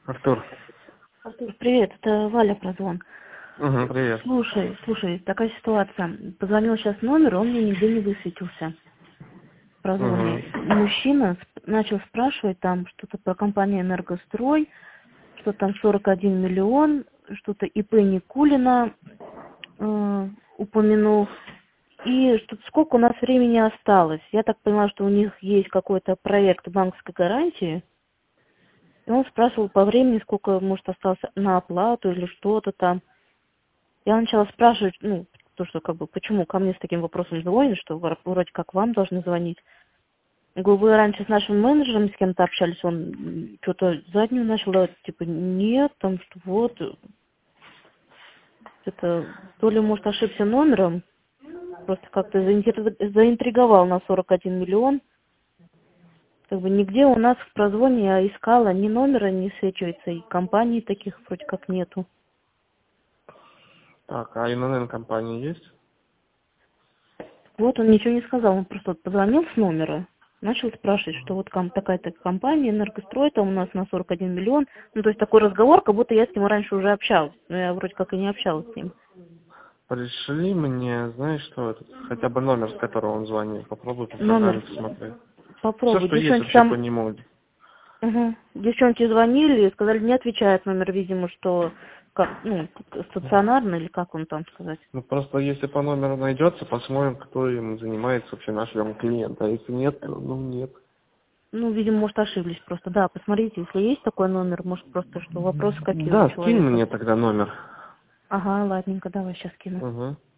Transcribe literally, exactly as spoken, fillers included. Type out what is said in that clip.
Артур. Артур, привет, это Валя прозвон. Угу, привет. Слушай, слушай, такая ситуация. Позвонил сейчас номер, он мне нигде не высветился. В прозвоне. Угу. Мужчина сп- начал спрашивать там что-то про компанию «Энергострой», что там сорок один миллион, что-то ИП Никулина э, упомянул. И что сколько у нас времени осталось. Я так поняла, что у них есть какой-то проект банковской гарантии. И он спрашивал по времени, сколько, может, осталось на оплату или что-то там. Я начала спрашивать, ну, то, что как бы, почему ко мне с таким вопросом звонят, что вро- вроде как вам должны звонить. Я говорю, вы раньше с нашим менеджером с кем-то общались, он м, что-то заднюю начал давать, типа, нет, там, что вот, это, то ли, может, ошибся номером, просто как-то заинтри- заинтриговал на сорок один миллион. Как бы нигде у нас в прозвоне я искала, ни номера не высвечивается, и компаний таких вроде как нету. Так, а эн эн эн компания есть? Вот он ничего не сказал, он просто вот позвонил с номера, начал спрашивать, что вот ком- такая-то компания, энергострой, там у нас на сорок один миллион. Ну, то есть такой разговор, как будто я с ним раньше уже общалась, но я вроде как и не общалась с ним. Пришли мне, знаешь что, это, хотя бы номер, с которого он звонил. Попробуй в Номер интернете посмотреть. Все, попробуй. что есть Девчонки вообще по там, нему. угу. Девчонки звонили, сказали, не отвечает номер, видимо, что как, ну, стационарно или как он там сказать. Ну, просто если по номеру найдется, посмотрим, кто им занимается, вообще нашего клиента. А если нет, то, ну, нет. Ну, видимо, может, ошиблись просто. Да, посмотрите, если есть такой номер, может, просто что вопросы какие у Да, скинь человека. мне тогда номер. Ага, ладненько, давай сейчас кину. Угу.